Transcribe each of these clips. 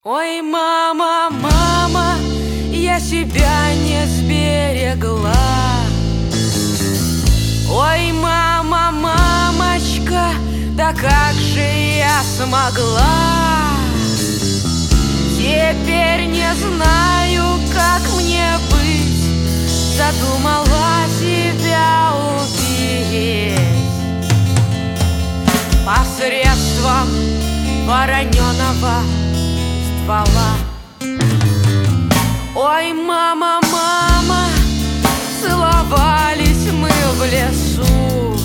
Ой, мама, мама, я себя не сберегла. Ой, мама, мамочка, да как же я смогла? Теперь не знаю, как мне быть, задумала себя убить посредством вороненого ствола. Ой, мама, мама, целовались мы в лесу.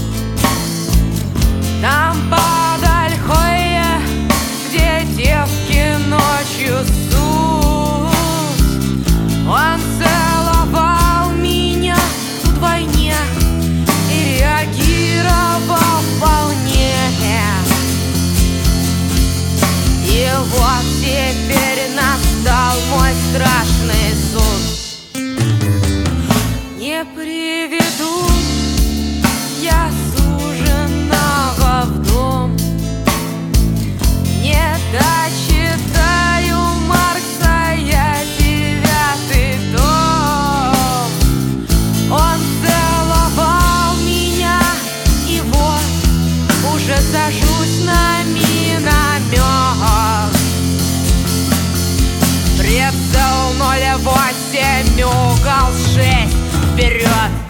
Там под ольхой, где девки ночью ссут. Он целовал меня вдвойне и реагировал вполне. И вот теперь настал мой страшный суд. Не приведу я суженого в дом, не дочитаю Маркса я 9 том. Он целовал меня, и вот уже сажусь на миномет. Прицел 08, угол 6, вперед!